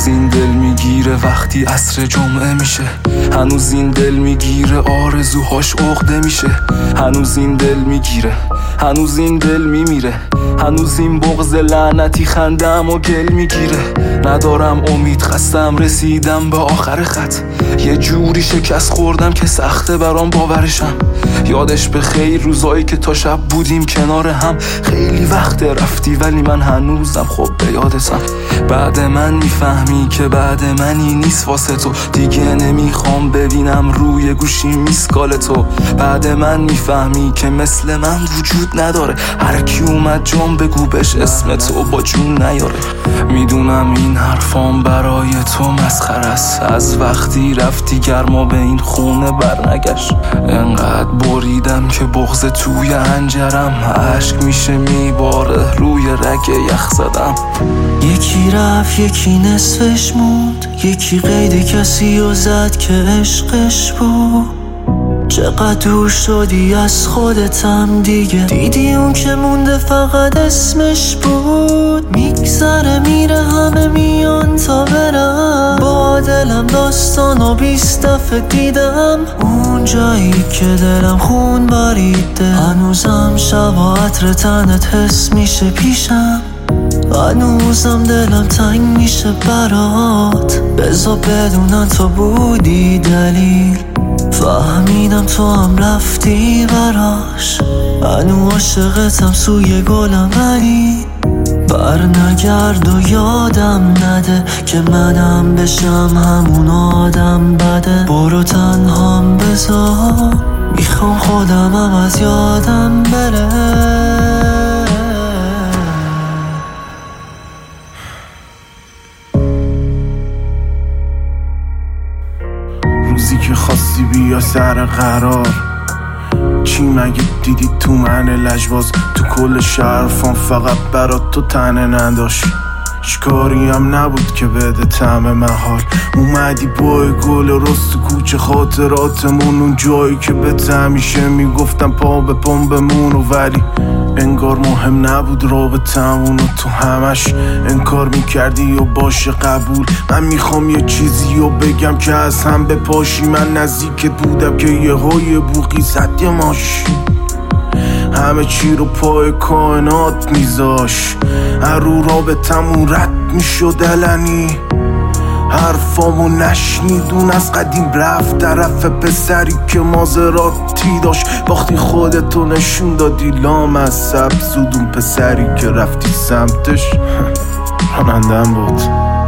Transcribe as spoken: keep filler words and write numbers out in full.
هنوز این دل میگیره وقتی عصر جمعه میشه، هنوز این دل میگیره آرزوهاش عقده میشه، هنوز این دل میگیره، هنوز این دل میمیره، هنوز این بغض لعنتی خندم و گل میگیره. ندارم امید، خستم، رسیدم به آخر خط، یه جوری شکست خوردم که سخته برام باورشم. یادش به خیر روزایی که تا شب بودیم کنار هم، خیلی وقت رفتی ولی من هنوزم خب به یادتم. بعد من میفهمی که بعد منی نیست واسه تو، دیگه نمیخوام ببینم روی گوشی میسکال تو. بعد من میفهمی که مثل من وجود نداره، هر کی اومد جام بگو بهش اسم تو با جون نیاره. میدونم این حرفام برای تو مسخره است، از وقتی رفتی گرما به این خونه برنگشت. انقدر بریدم که بغض توی انجرم، عشق میشه میباره روی رگ یخ زدم. یکی رفت یکی نصفش موند، یکی قید کسی رو زد که عشقش بود. چقدر دور شدی از خودتم دیگه، دیدی اون که مونده فقط اسمش بود. میگذره میره همه میان تا برم، با دلم داستان و بیست دفعه دیدم. اون جایی که دلم خون باریده، هنوزم شب و عطر تنت حس میشه پیشم. هنوزم دلم تنگ میشه برات، بذار بدونم تو بودی دلیل. فهمیدم تو هم رفتی براش، هنو عاشقتم سوی گلم، ولی بر نگرد و یادم نده که منم بشم همون آدم بده. برو تنهام بذار، میخوام خودم هم از یادم بره. روزی که خواستی بیا سر قرار، چی مگه دیدی تو من لجباز؟ تو کل شرفان فقط برات تو تنه نداشت، چیکاری هم نبود که بده طعم محال. اومدی با گل راست تو کوچه خاطراتمون، اون جایی که به همیشه میگفتم پا به پام بمون، و ولی انگار مهم نبود رابطمون، و تو همش انکار میکردی و باشه قبول. من میخوام یه چیزی رو بگم که از هم بپاشی، من نزدیکت بودم که یه های بوقی زد یه ماشین، همه چی رو پای کائنات میذاش، هر رو رابطمون رد میشد علنی. حرفامو نشنیدون از قدیم رفت طرف پسری که مازراتی داشت، باختی خودتو نشون دادی لام از سبزودون پسری که رفتی سمتش رانندم بود.